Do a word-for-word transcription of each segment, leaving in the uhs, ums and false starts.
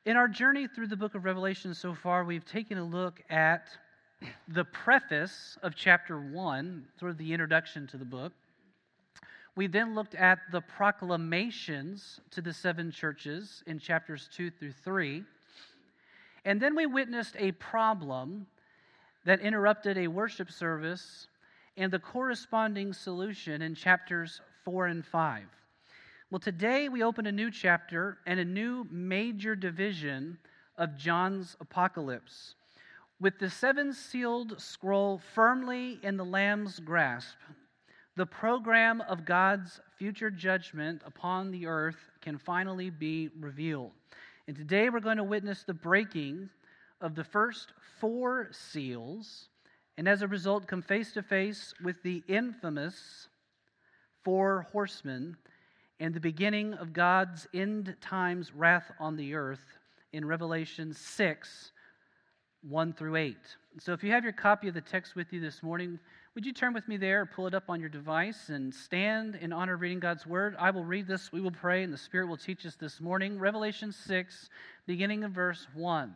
In our journey through the book of Revelation so far, we've taken a look at the preface of chapter one, sort of the introduction to the book. We then looked at the proclamations to the seven churches in chapters two through three. And then we witnessed a problem that interrupted a worship service and the corresponding solution in chapters four and five. Well, today we open a new chapter and a new major division of John's apocalypse. With the seven-sealed scroll firmly in the Lamb's grasp, the program of God's future judgment upon the earth can finally be revealed. And today we're going to witness the breaking of the first four seals, and as a result come face to face with the infamous four horsemen and the beginning of God's end times wrath on the earth in Revelation six, one through eight. So if you have your copy of the text with you this morning, would you turn with me there, pull it up on your device, and stand in honor of reading God's Word? I will read this, we will pray, and the Spirit will teach us this morning. Revelation six, beginning in verse one.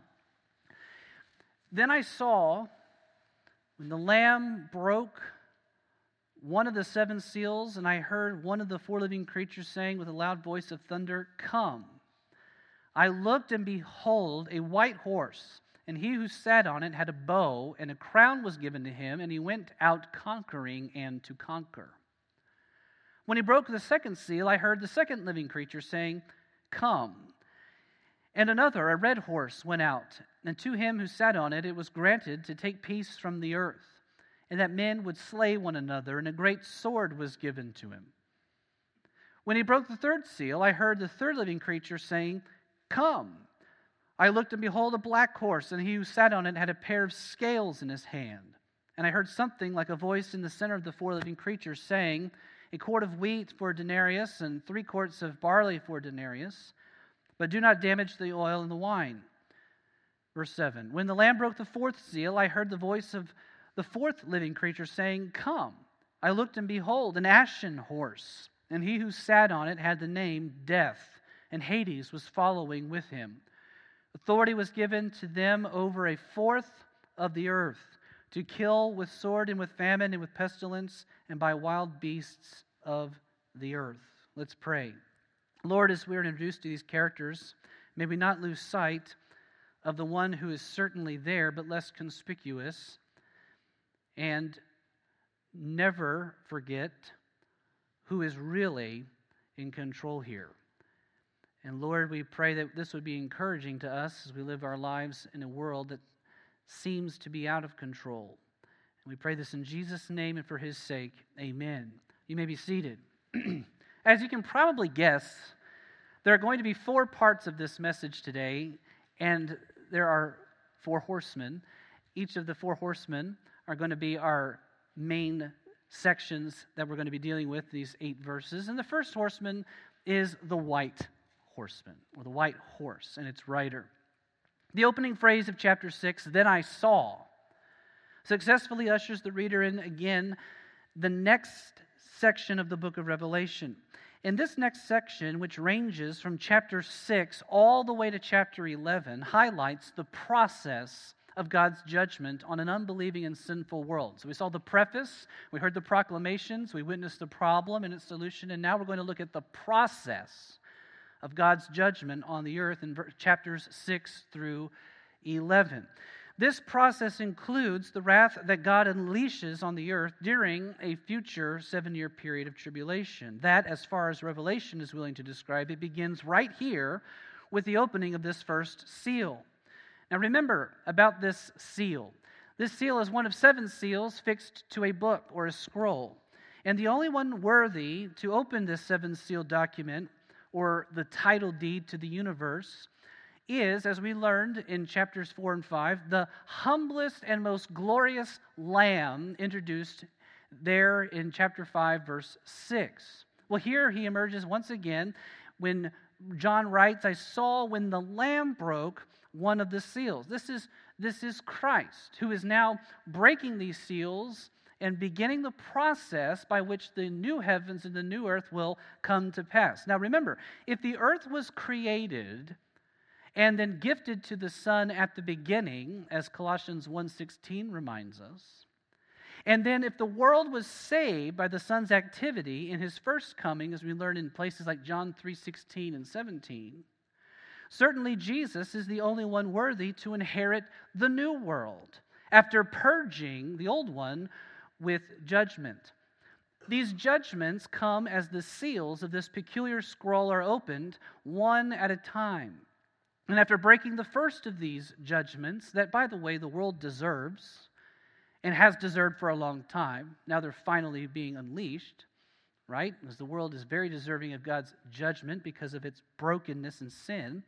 Then I saw, when the Lamb broke one of the seven seals, and I heard one of the four living creatures saying with a loud voice of thunder, "Come." I looked, and behold, a white horse, and he who sat on it had a bow, and a crown was given to him, and he went out conquering and to conquer. When he broke the second seal, I heard the second living creature saying, "Come." And another, a red horse, went out, and to him who sat on it, it was granted to take peace from the earth, and that men would slay one another, and a great sword was given to him. When he broke the third seal, I heard the third living creature saying, "Come." I looked, and behold, a black horse, and he who sat on it had a pair of scales in his hand. And I heard something like a voice in the center of the four living creatures saying, "A quart of wheat for a denarius, and three quarts of barley for a denarius, but do not damage the oil and the wine." Verse seven, when the Lamb broke the fourth seal, I heard the voice of the fourth living creature saying, "Come." I looked, and behold, an ashen horse, and he who sat on it had the name Death, and Hades was following with him. Authority was given to them over a fourth of the earth, to kill with sword and with famine and with pestilence and by wild beasts of the earth. Let's pray. Lord, as we are introduced to these characters, may we not lose sight of the one who is certainly there but less conspicuous, and never forget who is really in control here. And Lord, we pray that this would be encouraging to us as we live our lives in a world that seems to be out of control. And we pray this in Jesus' name and for His sake. Amen. You may be seated. As you can probably guess, there are going to be four parts of this message today, and there are four horsemen. Each of the four horsemen are going to be our main sections that we're going to be dealing with, these eight verses. And the first horseman is the white horseman, or the white horse, and its rider. The opening phrase of chapter six, "Then I saw," successfully ushers the reader in again the next section of the book of Revelation. In this next section, which ranges from chapter six all the way to chapter eleven, highlights the process of God's judgment on an unbelieving and sinful world. So we saw the preface, we heard the proclamations, we witnessed the problem and its solution, and now we're going to look at the process of God's judgment on the earth in chapters six through eleven. This process includes the wrath that God unleashes on the earth during a future seven-year period of tribulation. That, as far as Revelation is willing to describe it, begins right here with the opening of this first seal. Now remember about this seal. This seal is one of seven seals fixed to a book or a scroll. And the only one worthy to open this seven-sealed document, or the title deed to the universe, is, as we learned in chapters four and five, the humblest and most glorious Lamb introduced there in chapter five, verse six. Well, here he emerges once again when John writes, "I saw when the Lamb broke one of the seals." This is, this is Christ, who is now breaking these seals and beginning the process by which the new heavens and the new earth will come to pass. Now remember, if the earth was created and then gifted to the Son at the beginning, as Colossians one sixteen reminds us. And then if the world was saved by the Son's activity in his first coming, as we learn in places like John three sixteen and seventeen, certainly Jesus is the only one worthy to inherit the new world after purging the old one with judgment. These judgments come as the seals of this peculiar scroll are opened one at a time. And after breaking the first of these judgments, that, by the way, the world deserves and has deserved for a long time, now they're finally being unleashed, right? Because the world is very deserving of God's judgment because of its brokenness and sin.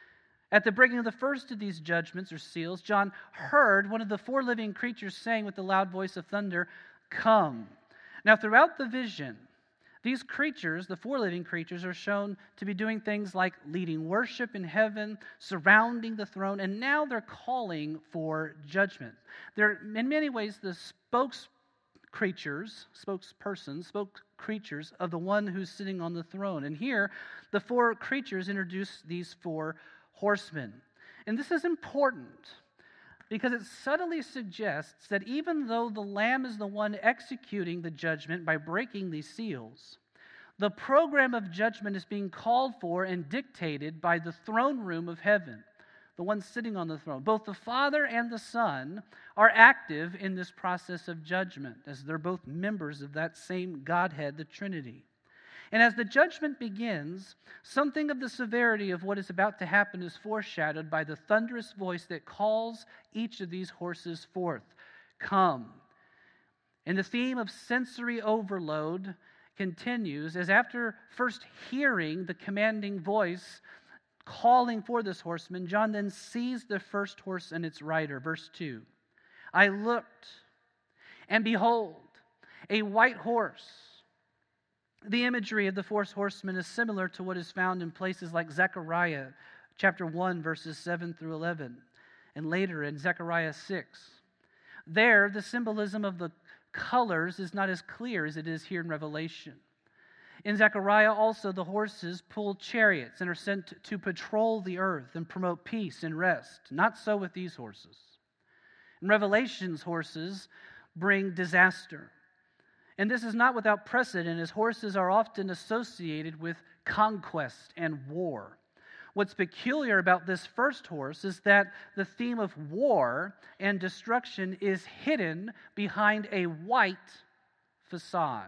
At the breaking of the first of these judgments or seals, John heard one of the four living creatures saying with the loud voice of thunder, "Come." Now, throughout the vision, these creatures, the four living creatures, are shown to be doing things like leading worship in heaven, surrounding the throne, and now they're calling for judgment. They're, in many ways, the spokes creatures, spokespersons, spoke creatures of the one who's sitting on the throne. And here, the four creatures introduce these four horsemen. And this is important because it subtly suggests that even though the Lamb is the one executing the judgment by breaking these seals, the program of judgment is being called for and dictated by the throne room of heaven, the one sitting on the throne. Both the Father and the Son are active in this process of judgment, as they're both members of that same Godhead, the Trinity. And as the judgment begins, something of the severity of what is about to happen is foreshadowed by the thunderous voice that calls each of these horses forth. Come. And the theme of sensory overload continues as after first hearing the commanding voice calling for this horseman, John then sees the first horse and its rider. Verse two. I looked, and behold, a white horse. The imagery of the four horsemen is similar to what is found in places like Zechariah chapter one, verses seven through eleven, and later in Zechariah six. There, the symbolism of the colors is not as clear as it is here in Revelation. In Zechariah also, the horses pull chariots and are sent to patrol the earth and promote peace and rest. Not so with these horses. In Revelation's horses bring disaster. And this is not without precedent, as horses are often associated with conquest and war. What's peculiar about this first horse is that the theme of war and destruction is hidden behind a white facade.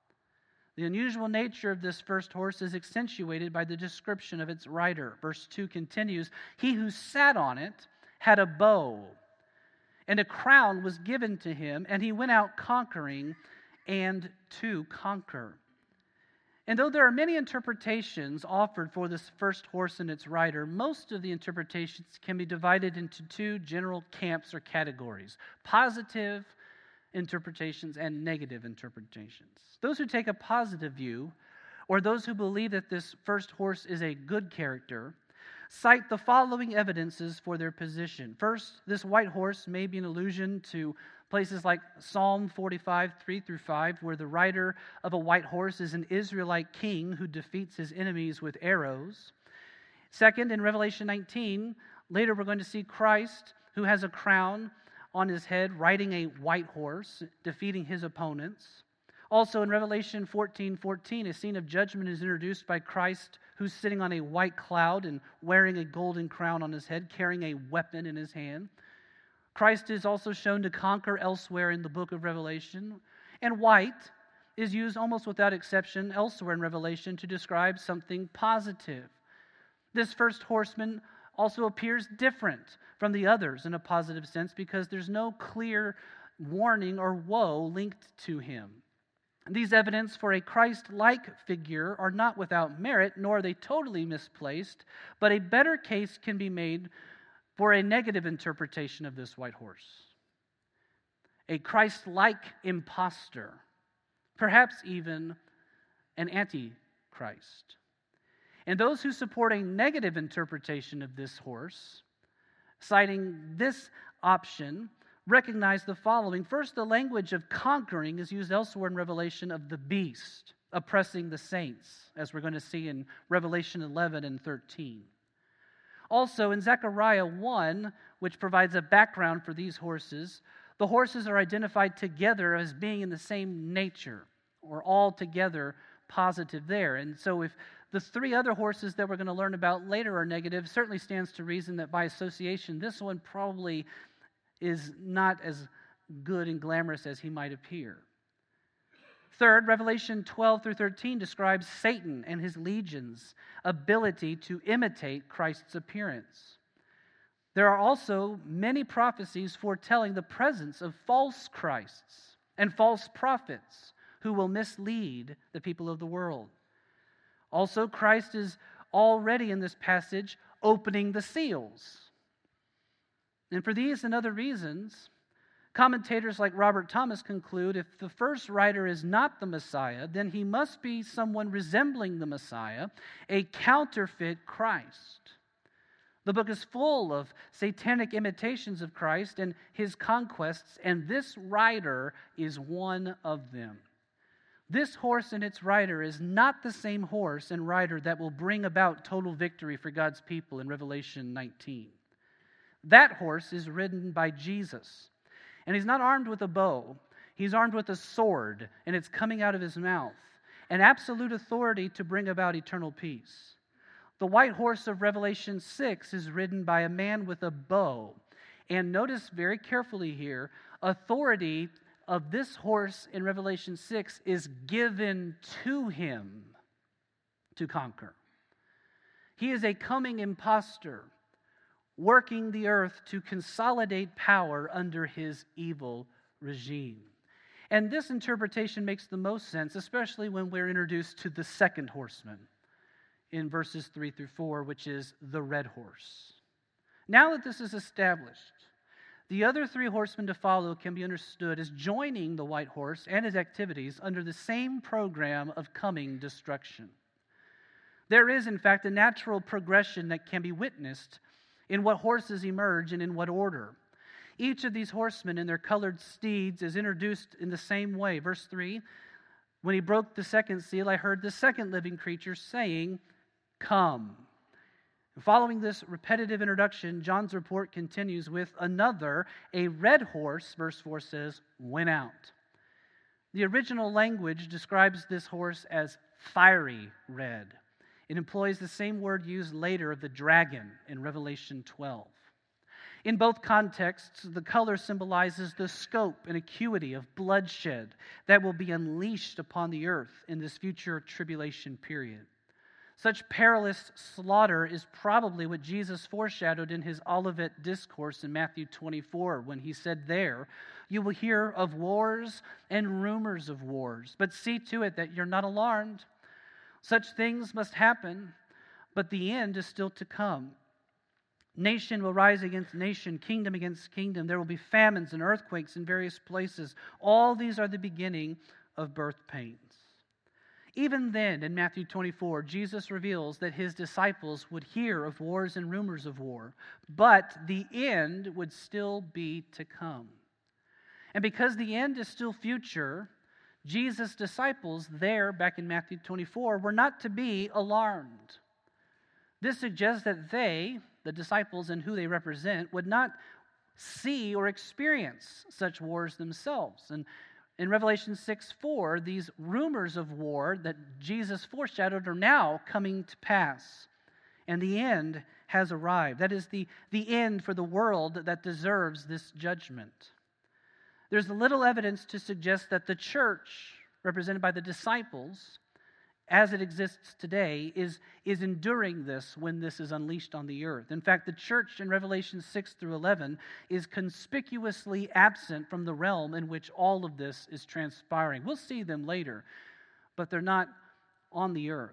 The unusual nature of this first horse is accentuated by the description of its rider. Verse two continues, he who sat on it had a bow, and a crown was given to him, and he went out conquering and to conquer. And though there are many interpretations offered for this first horse and its rider, most of the interpretations can be divided into two general camps or categories: positive interpretations and negative interpretations. Those who take a positive view, or those who believe that this first horse is a good character, cite the following evidences for their position. First, this white horse may be an allusion to places like Psalm forty-five, three through five, where the rider of a white horse is an Israelite king who defeats his enemies with arrows. Second, in Revelation nineteen, later we're going to see Christ, who has a crown on his head, riding a white horse, defeating his opponents. Also in Revelation fourteen fourteen, a scene of judgment is introduced by Christ, who's sitting on a white cloud and wearing a golden crown on his head, carrying a weapon in his hand. Christ is also shown to conquer elsewhere in the book of Revelation. And white is used almost without exception elsewhere in Revelation to describe something positive. This first horseman also appears different from the others in a positive sense because there's no clear warning or woe linked to him. These evidence for a Christ-like figure are not without merit, nor are they totally misplaced, but a better case can be made for a negative interpretation of this white horse. A Christ-like impostor, perhaps even an antichrist. And those who support a negative interpretation of this horse, citing this option, recognize the following. First, the language of conquering is used elsewhere in Revelation of the beast oppressing the saints, as we're going to see in Revelation eleven and thirteen. Also, in Zechariah one, which provides a background for these horses, the horses are identified together as being in the same nature, or all together positive there. And so if the three other horses that we're going to learn about later are negative, certainly stands to reason that by association, this one probably is not as good and glamorous as he might appear. Third, Revelation twelve through thirteen describes Satan and his legions' ability to imitate Christ's appearance. There are also many prophecies foretelling the presence of false Christs and false prophets who will mislead the people of the world. Also, Christ is already in this passage opening the seals. And for these and other reasons, commentators like Robert Thomas conclude if the first writer is not the Messiah, then he must be someone resembling the Messiah, a counterfeit Christ. The book is full of satanic imitations of Christ and his conquests, and this rider is one of them. This horse and its rider is not the same horse and rider that will bring about total victory for God's people in Revelation nineteen. That horse is ridden by Jesus, and he's not armed with a bow. He's armed with a sword, and it's coming out of his mouth, an absolute authority to bring about eternal peace. The white horse of Revelation six is ridden by a man with a bow. And notice very carefully here, authority of this horse in Revelation six is given to him to conquer. He is a coming imposter, working the earth to consolidate power under his evil regime. And this interpretation makes the most sense, especially when we're introduced to the second horseman in verses three through four, which is the red horse. Now that this is established, the other three horsemen to follow can be understood as joining the white horse and his activities under the same program of coming destruction. There is, in fact, a natural progression that can be witnessed in what horses emerge and in what order. Each of these horsemen and their colored steeds is introduced in the same way. Verse three, when he broke the second seal, I heard the second living creature saying, "Come." Following this repetitive introduction, John's report continues with another, a red horse, verse four says, went out. The original language describes this horse as fiery red. It employs the same word used later of the dragon in Revelation twelve. In both contexts, the color symbolizes the scope and acuity of bloodshed that will be unleashed upon the earth in this future tribulation period. Such perilous slaughter is probably what Jesus foreshadowed in his Olivet Discourse in Matthew twenty-four, when he said there, "You will hear of wars and rumors of wars, but see to it that you're not alarmed. Such things must happen, but the end is still to come. Nation will rise against nation, kingdom against kingdom. There will be famines and earthquakes in various places. All these are the beginning of birth pains." Even then, in Matthew twenty-four, Jesus reveals that his disciples would hear of wars and rumors of war, but the end would still be to come. And because the end is still future, Jesus' disciples there, back in Matthew twenty-four, were not to be alarmed. This suggests that they, the disciples and who they represent, would not see or experience such wars themselves. And in Revelation six four, these rumors of war that Jesus foreshadowed are now coming to pass. And the end has arrived. That is the, the end for the world that deserves this judgment. There's little evidence to suggest that the church, represented by the disciples, as it exists today, is, is enduring this when this is unleashed on the earth. In fact, the church in Revelation six through eleven is conspicuously absent from the realm in which all of this is transpiring. We'll see them later, but they're not on the earth.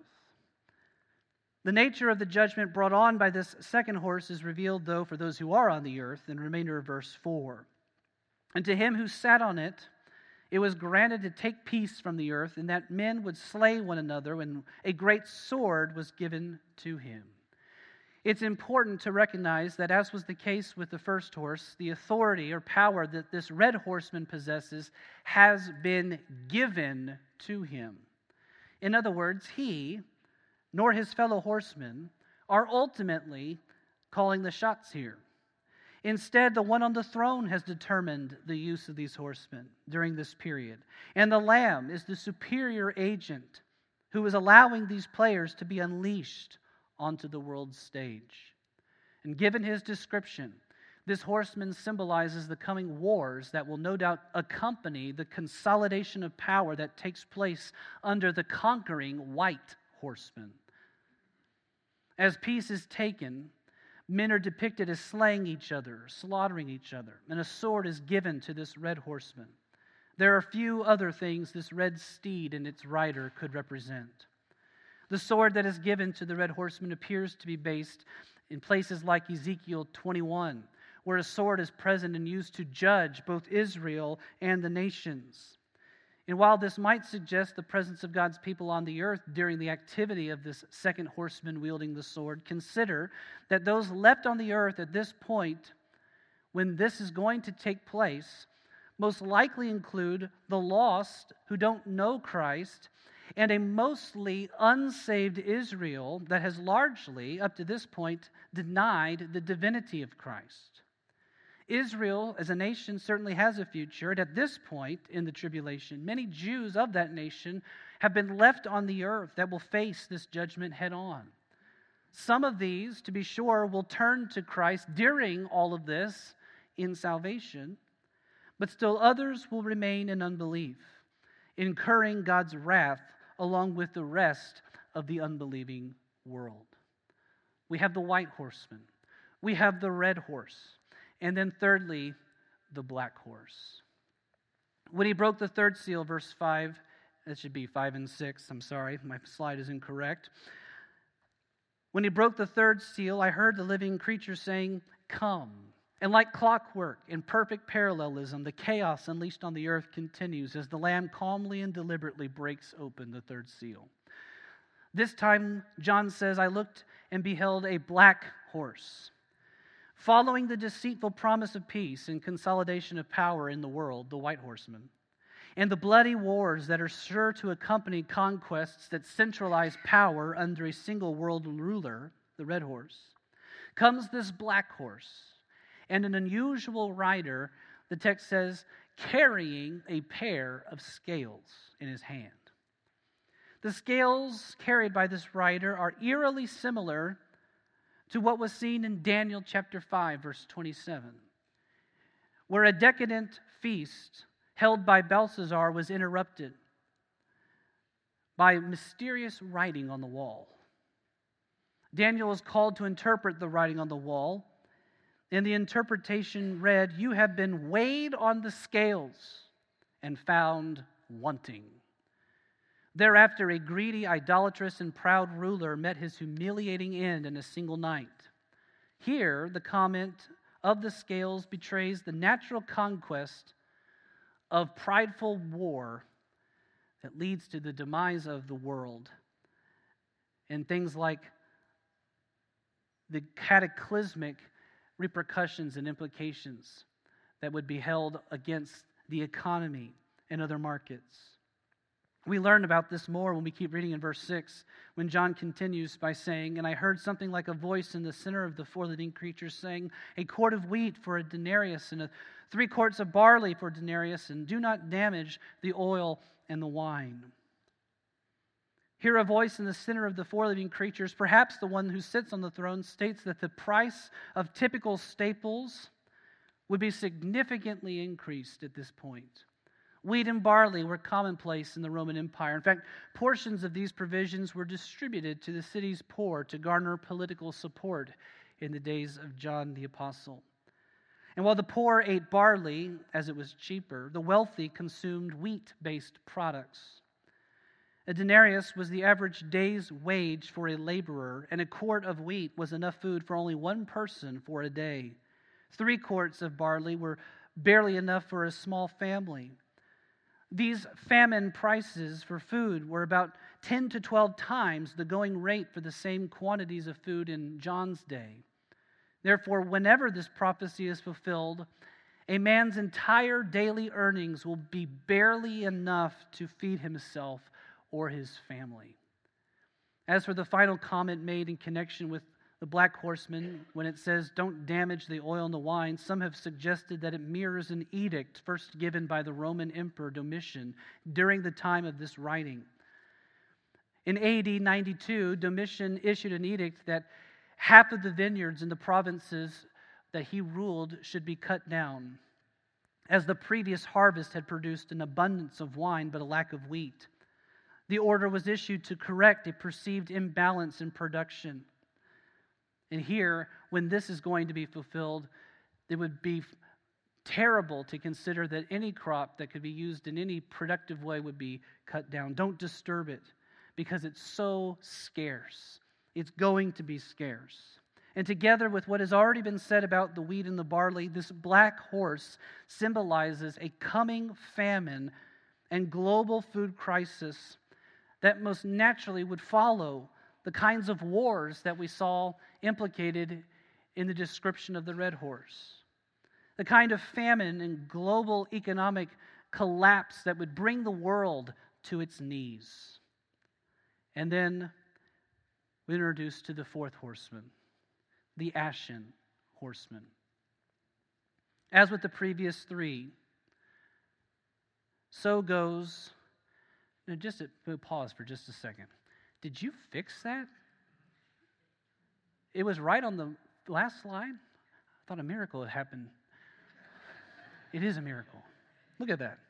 The nature of the judgment brought on by this second horse is revealed, though, for those who are on the earth in the remainder of verse four. And to him who sat on it, it was granted to take peace from the earth, and that men would slay one another, and a great sword was given to him. It's important to recognize that, as was the case with the first horse, the authority or power that this red horseman possesses has been given to him. In other words, he, nor his fellow horsemen, are ultimately calling the shots here. Instead, the one on the throne has determined the use of these horsemen during this period. And the Lamb is the superior agent who is allowing these players to be unleashed onto the world's stage. And given his description, this horseman symbolizes the coming wars that will no doubt accompany the consolidation of power that takes place under the conquering white horseman. As peace is taken, men are depicted as slaying each other, slaughtering each other, and a sword is given to this red horseman. There are few other things this red steed and its rider could represent. The sword that is given to the red horseman appears to be based in places like Ezekiel twenty-one, where a sword is present and used to judge both Israel and the nations. And while this might suggest the presence of God's people on the earth during the activity of this second horseman wielding the sword, consider that those left on the earth at this point, when this is going to take place, most likely include the lost who don't know Christ and a mostly unsaved Israel that has largely, up to this point, denied the divinity of Christ. Israel, as a nation, certainly has a future, and at this point in the tribulation, many Jews of that nation have been left on the earth that will face this judgment head on. Some of these, to be sure, will turn to Christ during all of this in salvation, but still others will remain in unbelief, incurring God's wrath along with the rest of the unbelieving world. We have the white horseman. We have the red horse. And then thirdly, the black horse. When he broke the third seal, verse five, it should be five and six, I'm sorry, my slide is incorrect. When he broke the third seal, I heard the living creature saying, "Come." And like clockwork, in perfect parallelism, the chaos unleashed on the earth continues as the Lamb calmly and deliberately breaks open the third seal. This time, John says, I looked and beheld a black horse. Following the deceitful promise of peace and consolidation of power in the world, the white horseman, and the bloody wars that are sure to accompany conquests that centralize power under a single world ruler, the red horse, comes this black horse, and an unusual rider, the text says, carrying a pair of scales in his hand. The scales carried by this rider are eerily similar to what was seen in Daniel chapter five, verse twenty-seven, where a decadent feast held by Belshazzar was interrupted by mysterious writing on the wall. Daniel was called to interpret the writing on the wall, and the interpretation read, "You have been weighed on the scales and found wanting." Thereafter, a greedy, idolatrous, and proud ruler met his humiliating end in a single night. Here, the comment of the scales betrays the natural conquest of prideful war that leads to the demise of the world, and things like the cataclysmic repercussions and implications that would be held against the economy and other markets. We learn about this more when we keep reading in verse six, when John continues by saying, "And I heard something like a voice in the center of the four living creatures saying, a quart of wheat for a denarius, and a, three quarts of barley for a denarius, and do not damage the oil and the wine." Here a voice in the center of the four living creatures, perhaps the one who sits on the throne, states that the price of typical staples would be significantly increased at this point. Wheat and barley were commonplace in the Roman Empire. In fact, portions of these provisions were distributed to the city's poor to garner political support in the days of John the Apostle. And while the poor ate barley, as it was cheaper, the wealthy consumed wheat-based products. A denarius was the average day's wage for a laborer, and a quart of wheat was enough food for only one person for a day. Three quarts of barley were barely enough for a small family. These famine prices for food were about ten to twelve times the going rate for the same quantities of food in John's day. Therefore, whenever this prophecy is fulfilled, a man's entire daily earnings will be barely enough to feed himself or his family. As for the final comment made in connection with The black horseman, when it says, don't damage the oil and the wine, some have suggested that it mirrors an edict first given by the Roman Emperor Domitian during the time of this writing. In A D ninety-two, Domitian issued an edict that half of the vineyards in the provinces that he ruled should be cut down, as the previous harvest had produced an abundance of wine but a lack of wheat. The order was issued to correct a perceived imbalance in production. And here, when this is going to be fulfilled, it would be terrible to consider that any crop that could be used in any productive way would be cut down. Don't disturb it, because it's so scarce. It's going to be scarce. And together with what has already been said about the wheat and the barley, this black horse symbolizes a coming famine and global food crisis that most naturally would follow the kinds of wars that we saw implicated in the description of the red horse. The kind of famine and global economic collapse that would bring the world to its knees. And then we're introduced to the fourth horseman, the ashen horseman. As with the previous three, so goes. Now just a, pause for just a second. Did you fix that? It was right on the last slide. I thought a miracle had happened. It is a miracle. Look at that.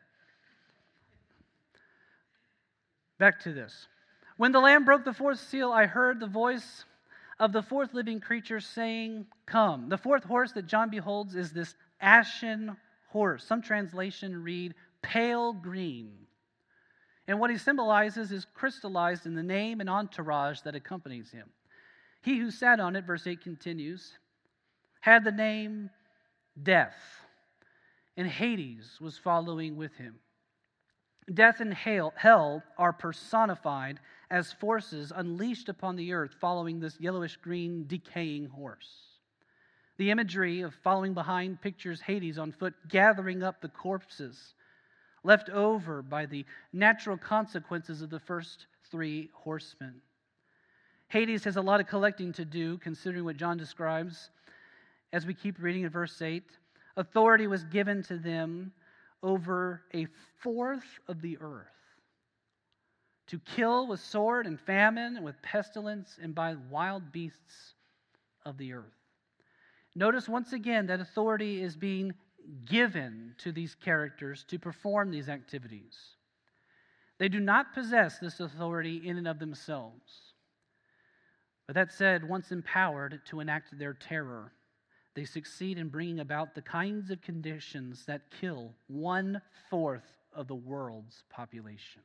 Back to this. When the Lamb broke the fourth seal, I heard the voice of the fourth living creature saying, come. The fourth horse that John beholds is this ashen horse. Some translation read pale green. And what he symbolizes is crystallized in the name and entourage that accompanies him. He who sat on it, verse eight continues, had the name Death, and Hades was following with him. Death and hell are personified as forces unleashed upon the earth following this yellowish-green decaying horse. The imagery of following behind pictures Hades on foot, gathering up the corpses left over by the natural consequences of the first three horsemen. Hades has a lot of collecting to do, considering what John describes. As we keep reading in verse eight, authority was given to them over a fourth of the earth, to kill with sword and famine, and with pestilence, and by wild beasts of the earth. Notice once again that authority is being given to these characters to perform these activities. They do not possess this authority in and of themselves. But that said, once empowered to enact their terror, they succeed in bringing about the kinds of conditions that kill one-fourth of the world's population.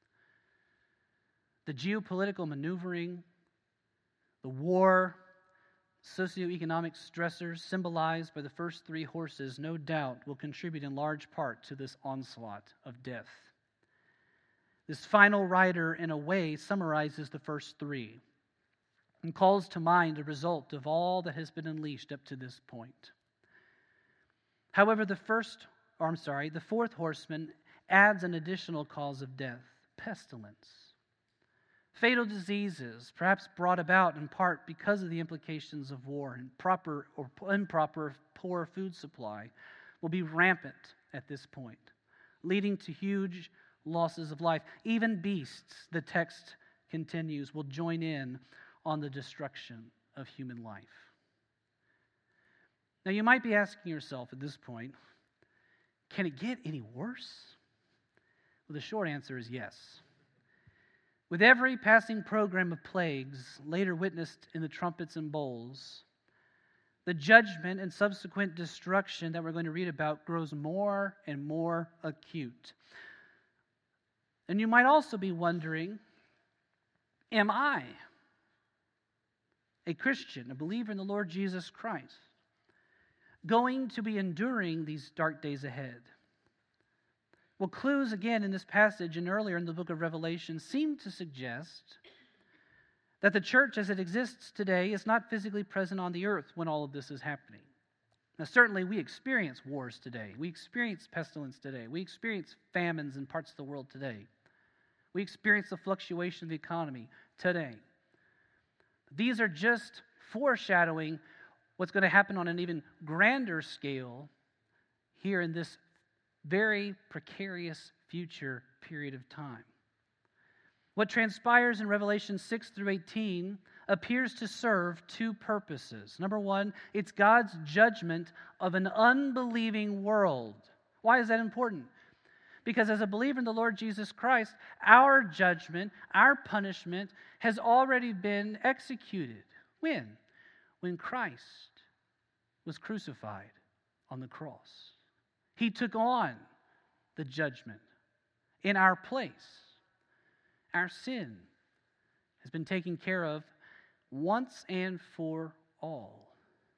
The geopolitical maneuvering, the war, socioeconomic stressors symbolized by the first three horses, no doubt, will contribute in large part to this onslaught of death. This final rider, in a way, summarizes the first three and calls to mind the result of all that has been unleashed up to this point. However, the first, or I'm sorry, the fourth horseman adds an additional cause of death, pestilence. Fatal diseases, perhaps brought about in part because of the implications of war and proper or improper poor food supply, will be rampant at this point, leading to huge losses of life. Even beasts, the text continues, will join in on the destruction of human life. Now you might be asking yourself at this point, can it get any worse? Well, the short answer is yes. With every passing program of plagues, later witnessed in the trumpets and bowls, the judgment and subsequent destruction that we're going to read about grows more and more acute. And you might also be wondering, am I a Christian, a believer in the Lord Jesus Christ, going to be enduring these dark days ahead? Well, clues again in this passage and earlier in the book of Revelation seem to suggest that the church as it exists today is not physically present on the earth when all of this is happening. Now, certainly we experience wars today. We experience pestilence today. We experience famines in parts of the world today. We experience the fluctuation of the economy today. These are just foreshadowing what's going to happen on an even grander scale here in this very precarious future period of time. What transpires in Revelation six through eighteen appears to serve two purposes. Number one, it's God's judgment of an unbelieving world. Why is that important? Because as a believer in the Lord Jesus Christ, our judgment, our punishment has already been executed. When? When Christ was crucified on the cross. He took on the judgment in our place. Our sin has been taken care of once and for all.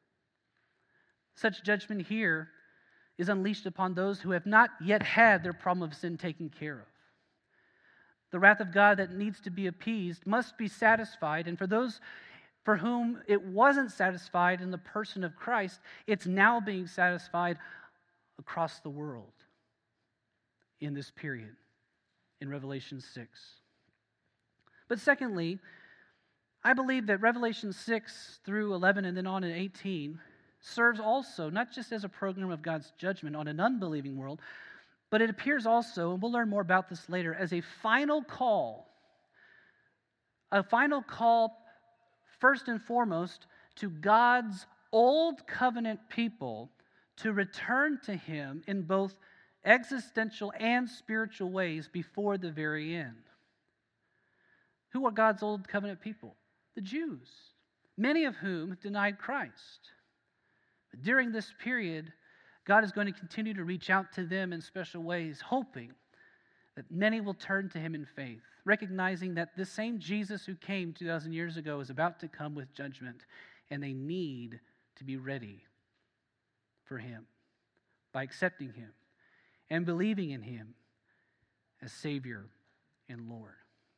Such judgment here is unleashed upon those who have not yet had their problem of sin taken care of. The wrath of God that needs to be appeased must be satisfied, and for those for whom it wasn't satisfied in the person of Christ, it's now being satisfied across the world in this period in Revelation six. But secondly, I believe that Revelation six through eleven and then on in eighteen serves also not just as a program of God's judgment on an unbelieving world, but it appears also, and we'll learn more about this later, as a final call. A final call, first and foremost, to God's old covenant people to return to Him in both existential and spiritual ways before the very end. Who are God's old covenant people? The Jews, many of whom denied Christ. But during this period, God is going to continue to reach out to them in special ways, hoping that many will turn to Him in faith, recognizing that this same Jesus who came two thousand years ago is about to come with judgment, and they need to be ready for Him by accepting Him and believing in Him as Savior and Lord.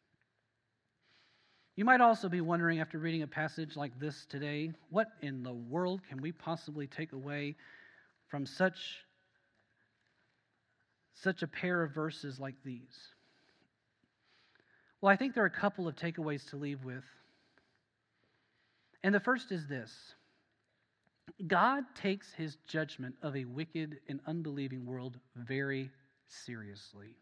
You might also be wondering, after reading a passage like this today, what in the world can we possibly take away from such, such a pair of verses like these? Well, I think there are a couple of takeaways to leave with. And the first is this: God takes His judgment of a wicked and unbelieving world very seriously.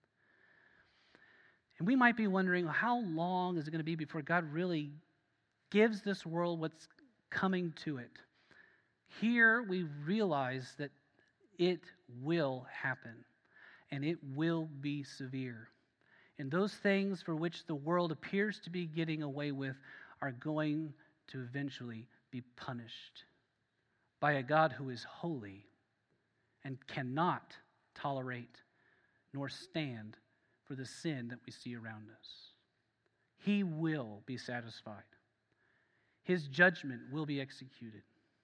And we might be wondering, how long is it going to be before God really gives this world what's coming to it? Here we realize that it will happen, and it will be severe. And those things for which the world appears to be getting away with are going to eventually be punished by a God who is holy and cannot tolerate nor stand for the sin that we see around us. He will be satisfied. His judgment will be executed.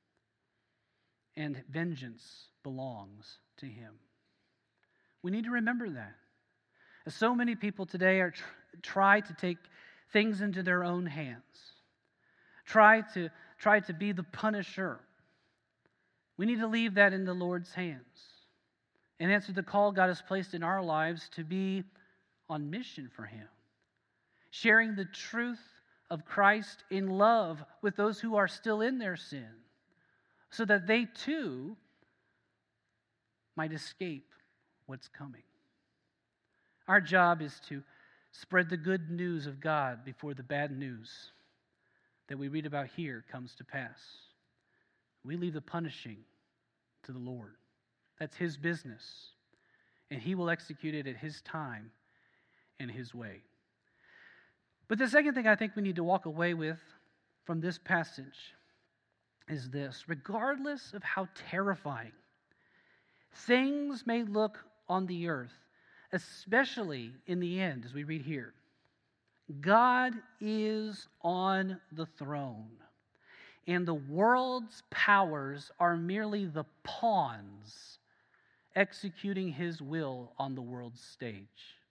And vengeance belongs to Him. We need to remember that. As so many people today are tr- try to take things into their own hands, try to, try to be the punisher. We need to leave that in the Lord's hands and answer the call God has placed in our lives to be on mission for Him, sharing the truth of Christ in love with those who are still in their sin, so that they too might escape what's coming. Our job is to spread the good news of God before the bad news that we read about here comes to pass. We leave the punishing to the Lord. That's His business, and He will execute it at His time and His way. But the second thing I think we need to walk away with from this passage is this: regardless of how terrifying things may look on the earth, especially in the end, as we read here, God is on the throne, and the world's powers are merely the pawns executing His will on the world's stage.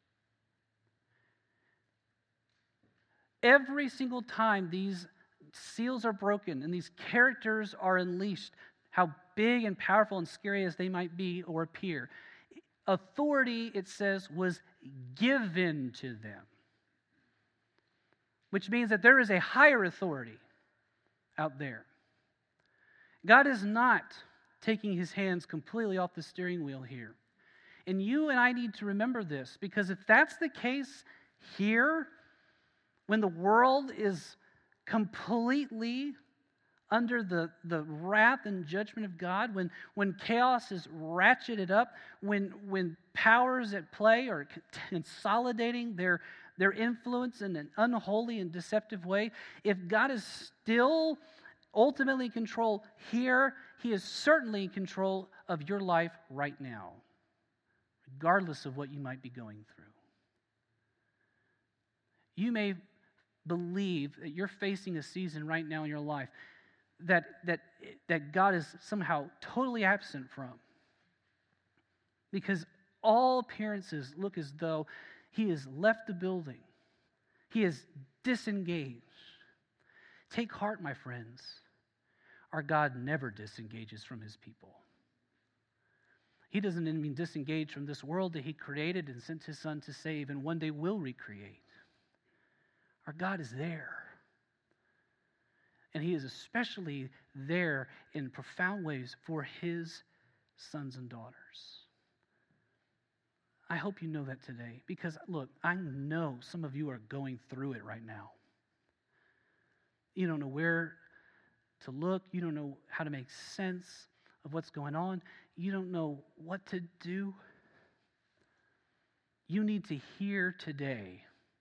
Every single time these seals are broken and these characters are unleashed, how big and powerful and scary as they might be or appear, authority, it says, was given to them. Which means that there is a higher authority out there. God is not taking his hands completely off the steering wheel here. And you and I need to remember this, because if that's the case here, when the world is completely under the, the wrath and judgment of God, when, when chaos is ratcheted up, when, when powers at play are consolidating their, their influence in an unholy and deceptive way, if God is still ultimately in control here, he is certainly in control of your life right now, regardless of what you might be going through. You may believe that you're facing a season right now in your life that, that, that God is somehow totally absent from, because all appearances look as though he has left the building. He is disengaged. Take heart, my friends. Our God never disengages from his people. He doesn't even disengage from this world that he created and sent his son to save and one day will recreate. Our God is there. And he is especially there in profound ways for his sons and daughters. I hope you know that today, because look, I know some of you are going through it right now. You don't know where to look. You don't know how to make sense of what's going on. You don't know what to do. You need to hear today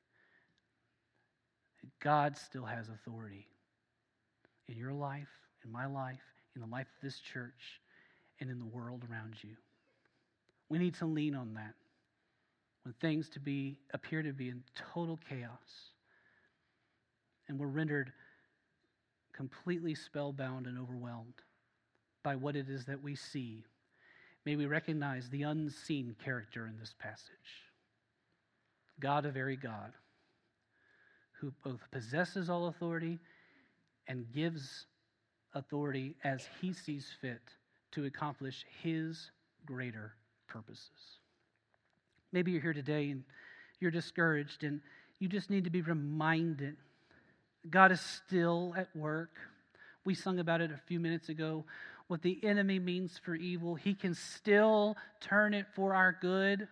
that God still has authority in your life, in my life, in the life of this church, and in the world around you. We need to lean on that when things to be appear to be in total chaos, and we're rendered completely spellbound and overwhelmed by what it is that we see. May we recognize the unseen character in this passage. God, a very God, who both possesses all authority and gives authority as he sees fit to accomplish his greater purposes. Maybe you're here today and you're discouraged and you just need to be reminded God is still at work. We sung about it a few minutes ago. What the enemy means for evil, he can still turn it for our good.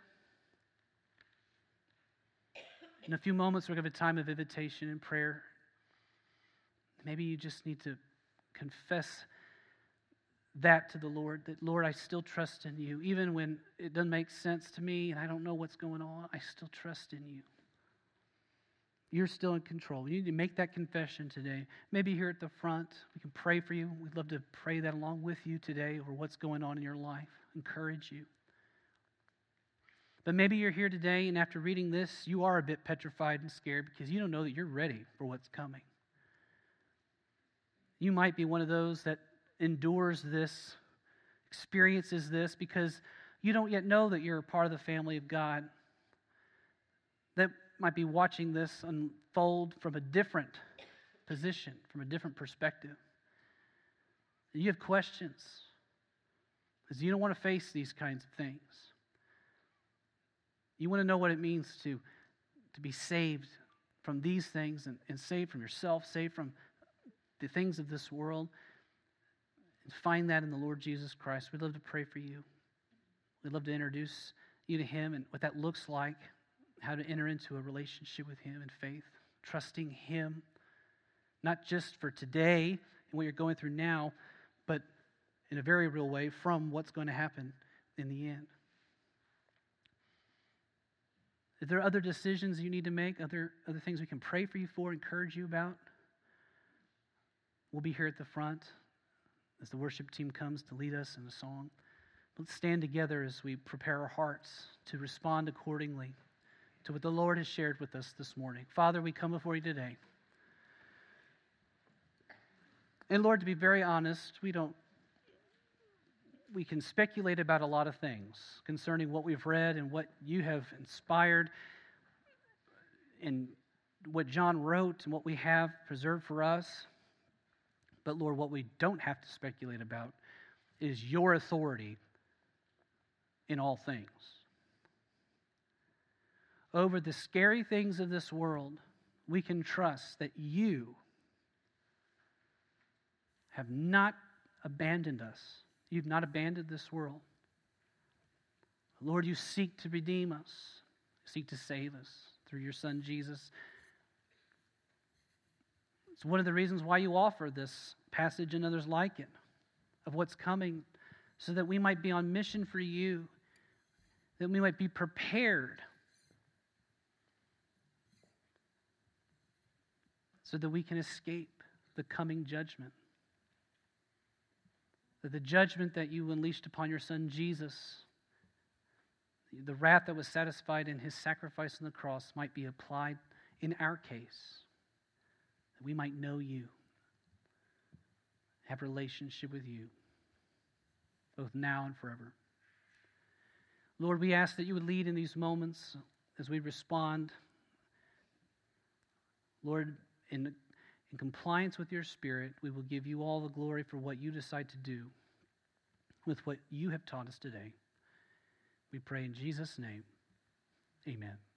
In a few moments, we're going to have a time of invitation and prayer. Maybe you just need to confess that to the Lord, that, Lord, I still trust in you. Even when it doesn't make sense to me and I don't know what's going on, I still trust in you. You're still in control. You need to make that confession today. Maybe here at the front, we can pray for you. We'd love to pray that along with you today over what's going on in your life, encourage you. But maybe you're here today and after reading this, you are a bit petrified and scared because you don't know that you're ready for what's coming. You might be one of those that endures this, experiences this because you don't yet know that you're a part of the family of God. That might be watching this unfold from a different position, from a different perspective. You have questions because you don't want to face these kinds of things. You want to know what it means to, to be saved from these things and, and saved from yourself, saved from the things of this world, and find that in the Lord Jesus Christ. We'd love to pray for you. We'd love to introduce you to him and what that looks like, how to enter into a relationship with him in faith, trusting him, not just for today and what you're going through now, but in a very real way from what's going to happen in the end. If there are other decisions you need to make, other, other things we can pray for you for, encourage you about, we'll be here at the front as the worship team comes to lead us in a song. Let's stand together as we prepare our hearts to respond accordingly to what the Lord has shared with us this morning. Father, we come before you today. And Lord, to be very honest, we don't, we can speculate about a lot of things concerning what we've read and what you have inspired and what John wrote and what we have preserved for us. But Lord, what we don't have to speculate about is your authority in all things. Over the scary things of this world, we can trust that you have not abandoned us. You've not abandoned this world. Lord, you seek to redeem us, seek to save us through your Son, Jesus. It's one of the reasons why you offer this passage and others like it, of what's coming, so that we might be on mission for you, that we might be prepared, so that we can escape the coming judgment. That the judgment that you unleashed upon your Son Jesus, the wrath that was satisfied in his sacrifice on the cross, might be applied in our case, that we might know you, have relationship with you, both now and forever. Lord, we ask that you would lead in these moments as we respond. Lord, in, in compliance with your Spirit, we will give you all the glory for what you decide to do with what you have taught us today. We pray in Jesus' name. Amen.